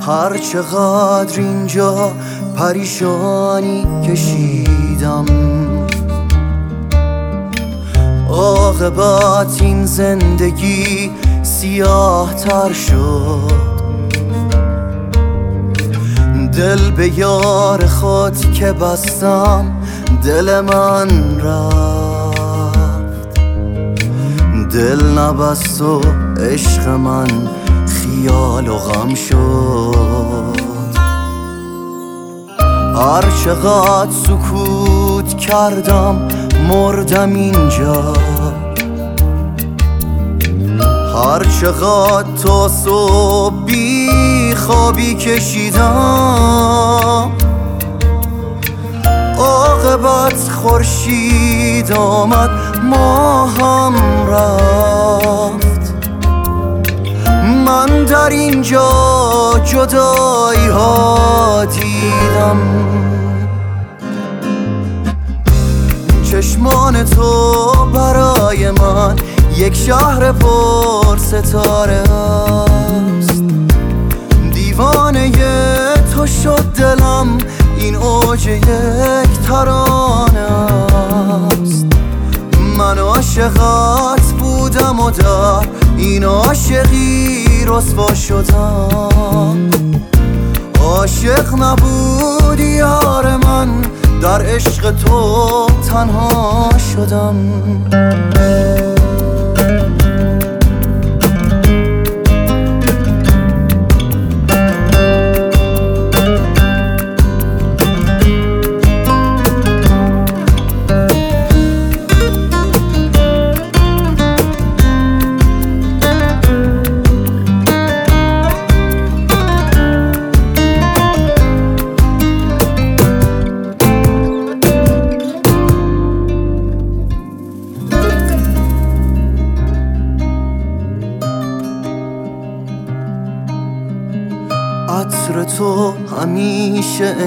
هر چقدر اینجا پریشانی کشیدم، عاقبت این زندگی سیاه تر شد. دل به یار خود که بستم دل من رفت، دل نبست و عشق من خیال و غم شد. هر چقدر سکوت کردم مردم اینجا، هر چقدر تا صبح بی خوابی کشیدم، عاقبت خورشید آمد ماهم رفت. من در اینجا جدایی ها دیدم، چشمان تو برای من یک شهر پر ستاره است. دیوانه تو شد دلم، این اوج یک ترانه است. من عاشقت بودم و در این عاشقی رسوا شدم. عاشق نبودی یار من، در عشق تو تنها شدم. عطر تو همیشه